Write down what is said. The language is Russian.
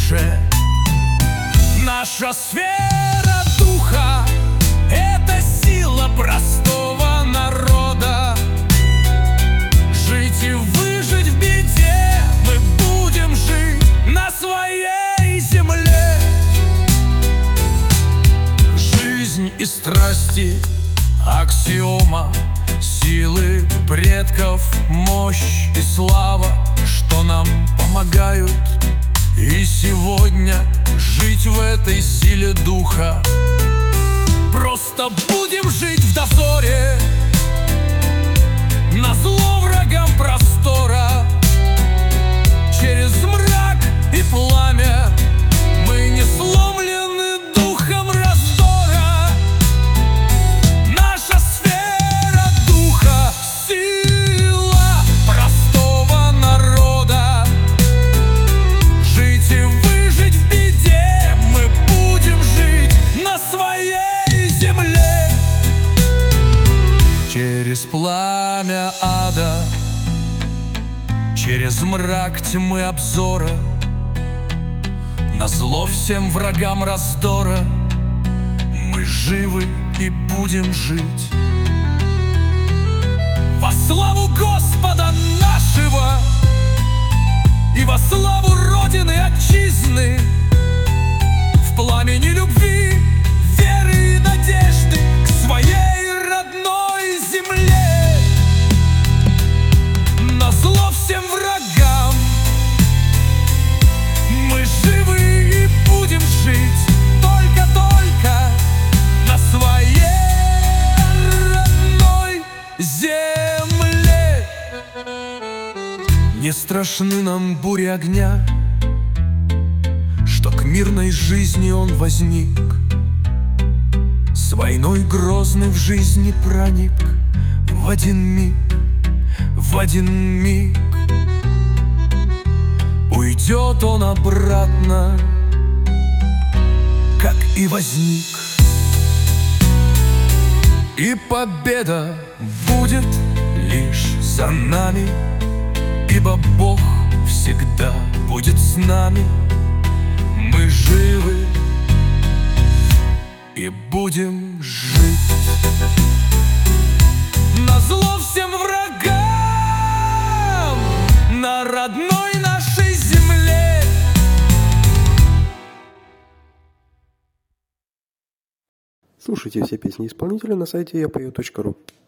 душе. Наша сфера духа — это сила простого народа. Жить и выжить в беде мы будем жить на своей земле. Жизнь и страсти — аксиома, силы предков, мощь и слава, что нам помогают и сегодня жить в этой силе духа. Просто будем жить в дозоре, назло врагам простора. Через мрак и пламя мы не сломлены духом раздора. Наша сфера духа — сила простого народа. Жить и выжить в беде мы будем жить на своей земле. Через пламя ада, через мрак тьмы обзора, назло всем врагам раздора, мы живы и будем жить. Во славу Господа нашего и во славу Родины Отчизны, в пламени любви, веры и надежды к своей родной земле. Назло всем врагам мы живы и будем жить только на своей родной земле. Не страшны нам бури огня, что к мирной жизни он возник. С войной грозный в жизни проник в один миг, в один миг. Уйдет он обратно, как и возник. И победа будет лишь за нами, ибо Бог всегда будет с нами. Мы живы и будем жить назло всем врагам на родной нашей земле. Слушайте все песни исполнителя на сайте yapою.ru.